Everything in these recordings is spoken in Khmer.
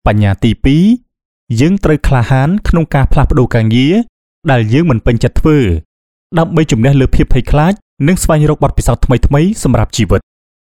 បញ្ញាទី2យើងត្រូវក្លាហានក្នុងការផ្លាស់ប្ដូរការងារដែលយើងមិនពេញចិត្តធ្វើដើម្បីជំនះលើភាពភ័យខ្លាចនិងស្វែងរកបទពិសោធន៍ថ្មីៗសម្រាប់ជីវិត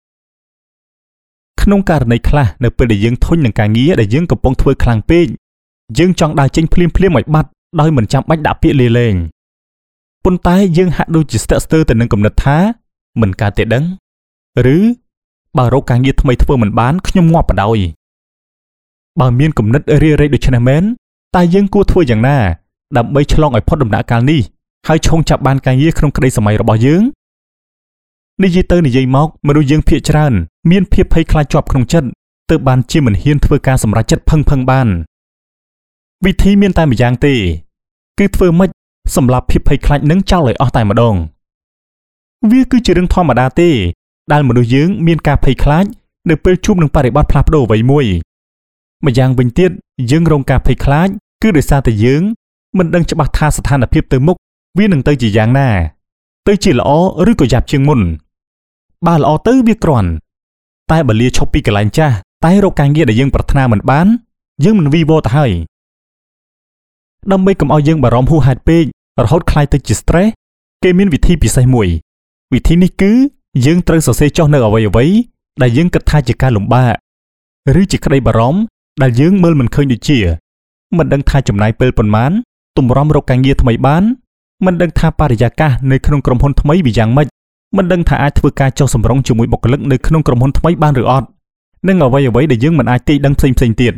ក្នុងករណីខ្លះនៅពេលដែលយើងធុញនឹងការងារដែលយើងកំពុងធ្វើខ្លាំងពេកយើងចង់ដើរចេញភ្លាមៗឲ្យបាត់ដោយមិនចាំបាច់ដាក់ពាក្យលាលែងប៉ុន្តែយើងហាក់ដូចជាស្ទាក់ស្ទើរទៅនឹងគំនិតថាមិនកើតទេដឹងឬបើរកការងារថ្មីធ្វើមិនបានខ្ញុំងាប់បដ ாய் បើមានគំនិតរារែកដូចនេះមែនតើយើងគួរធ្វើយ៉ាងណាដើម្បីឆ្លងឲ្យផុតដំណាក់កាលនេះហើយឈោងចាប់បានការងារក្នុងក្តីសម័យរបស់យើងនិយាយទៅនិយាយមកមនុស្សយើងភាគច្រើនមានភាពភ័យខ្លាចជាប់ក្នុងចិត្តទើបបានជាមិនហ៊ានធ្វើការសម្រេចចិត្តផឹងបានវិធីមានតែម្យ៉ាងទេគឺធ្វើម៉េចសម្រាប់ភាពភ័យខ្លាចនឹងចោលឲ្យអស់តែម្ដងវាគឺជារឿងធម្មតាទេដែលមនុស្សយើងមានការភ័យខ្លាចនៅពេលជួបនឹងបរិបទផ្លាស់ប្ដូរអ្វីមួយម្យ៉ាងវិញទៀតយើងរងការភ័យខ្លាចគឺដោយសារតែយើងមិនដឹងច្បាស់ថាស្ថានភាពទៅមុខវានឹងទៅជាយ៉ាងណាទៅជាល្អឬក៏យ៉ាប់ជាងមុនបើល្អទៅវាគ្រាន់តែបើលាឈប់ពីកន្លែងចាស់តែរកការងារដែលយើងប្រាថ្នាមិនបានយើងមិនវីវទៅហើយដើម្បីកុំឲ្យយើងបារម្ភហួសហេតុពេករហូតក្លាយទៅជា stress គេមានវិធីពិសេសមួយវិធីនេះគឺយើងត្រូវសរសេរចុះនៅអ្វីៗដែលយើងគិតថាជាការលំបាកឬជាក្តីបារម្ភដែលយើងមើលមិនឃើញដូចជាមិនដឹងថាចំណាយពេលប៉ុន្មានទម្រាំរកការងារថ្មីបានមិនដឹងថាបរិយាកាសនៅក្នុងក្រុមហ៊ុនថ្មីវាយ៉ាងម៉េចមិនដឹងថាអាចធ្វើការចុះសម្រុងជាមួយបុគ្គលិកនៅក្នុងក្រុមហ៊ុនថ្មីបានឬអត់និងអ្វីៗដែលយើងមិនអាចទាយដឹងផ្សេងទៀត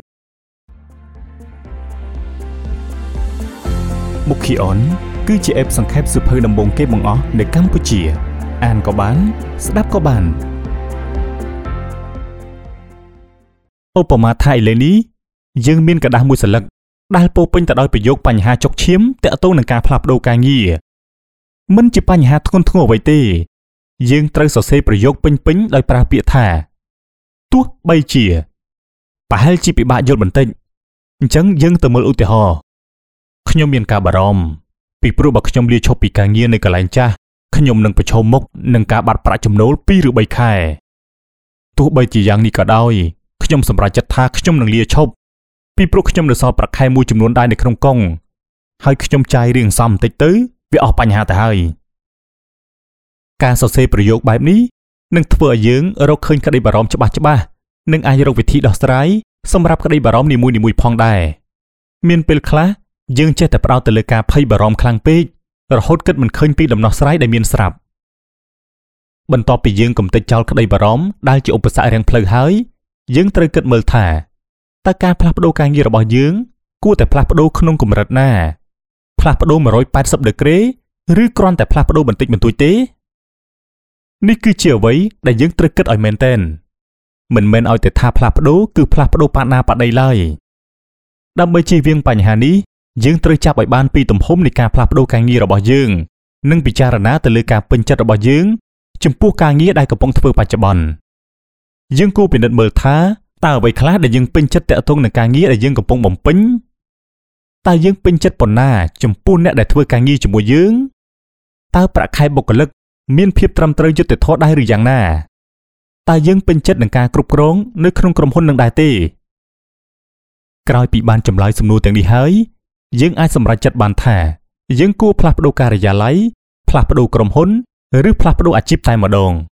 មុខអនគឺជាអេបសង្ខេបសៀវភៅដំបូងគេបង្អស់នៅកម្ពុជាអានក៏បានស្ដាប់ក៏បានឧបមាថាឥឡូវនេះយើងមានក្រដាសមួយសន្លឹកដែលពោពេញទៅដោយប្រយោគបញ្ហាចុកឈាមទាក់ទងនឹងការផ្លាស់ប្ដូរការងារមិនជាបញ្ហាធ្ងន់ធ្ងរអ្វីទេយើងត្រូវសរសេរប្រយោគពេញដោយប្រើពាក្យថាទោះបីជាប្រហែលជាពិបាកយល់បន្តិចអញ្ចឹងយើងទៅមើលឧទាហរណ៍ខ្ញុំមានការបារម្ភពីព្រោះបើខ្ញុំលាឈប់ពីការងារនៅកន្លែងចាស់ខ្ញុំនឹងប្រឈមមុខនឹងការបាត់ប្រាក់ចំណូល2ឬ3ខែទោះបីជាយ៉ាងនេះក៏ដោយខ្ញុំសម្រេចចិត្តថាខ្ញុំនឹងលាឈប់ពីព្រោះខ្ញុំនៅសល់ប្រាក់ខែមួយចំនួនដែរនៅក្នុងកុងហើយខ្ញុំចាយរៀងសមបន្តិចទៅវាអស់បញ្ហាទៅហើយការសរសេរប្រយោគបែបនេះនឹងធ្វើឲ្យយើងរកឃើញក្តីបារម្ភច្បាស់និងអាចរកវិធីដោះស្រាយសម្រាប់ក្តីបារម្ភនីមួយៗផងដែរមានពេលខ្លះយើងចេះតែផ្ដោតទៅលើការភ័យបារម្ភខ្លាំងពេករហូតគិតមិនឃើញពីដំណោះស្រាយដែលមានស្រាប់បន្ទាប់ពីយើងកំទេចចោលក្តីបារម្ភដែលជាឧបសគ្គរាំងផ្លូវហើយយើងត្រូវគិតមើលថាតើការផ្លាស់ប្ដូរការងាររបស់យើងគួរតែផ្លាស់ប្ដូរក្នុងកម្រិតណាផ្លាស់ប្ដូរ180ដឺក្រេឬគ្រាន់តែផ្លាស់ប្ដូរបន្តិចបន្តួចទេនេះគឺជាអ្វីដែលយើងត្រូវគិតឲ្យមែនទែនមិនមែនឲ្យតែថាផ្លាស់ប្ដូរគឺផ្លាស់ប្ដូរប៉ាណាប៉ាដីឡើយដើម្បីជៀសវាងបញ្ហានេះយើងត្រូវចាប់ឲ្យបានពីទំហំនៃការផ្លាស់ប្ដូរការងាររបស់យើងនិងពិចារណាទៅលើការពេញចិត្តរបស់យើងចំពោះការងារដែលកំពុងធ្វើបច្ចុប្បន្នយើងគួរពិនិត្យមើលថាតើអ្វីខ្លះដែលយើងពេញចិត្តតាក់ទងនឹងការងារដែលយើងកំពុងបំពេញតើយើងពេញចិត្តប៉ុណ្ណាចំពោះអ្នកដែលធ្វើការងារជាមួយយើងតើប្រាក់ខែបុគ្គលិកមានភាពត្រឹមត្រូវយុត្តិធម៌ដែរឬយ៉ាងណាតើយើងពេញចិត្តនឹងការគ្រប់គ្រងនៅក្នុងក្រុមហ៊ុននឹងដែរទេក្រោយពីបានចម្លើយសំណួរទាំងនេះហើយយើងអាចសម្រេចចិត្តបានថាយើងគួរផ្លាស់ប្ដូរការិយាល័យផ្លាស់ប្ដូរក្រុមហ៊ុនឬផ្លាស់ប្ដូរអាជីពតែម្ដង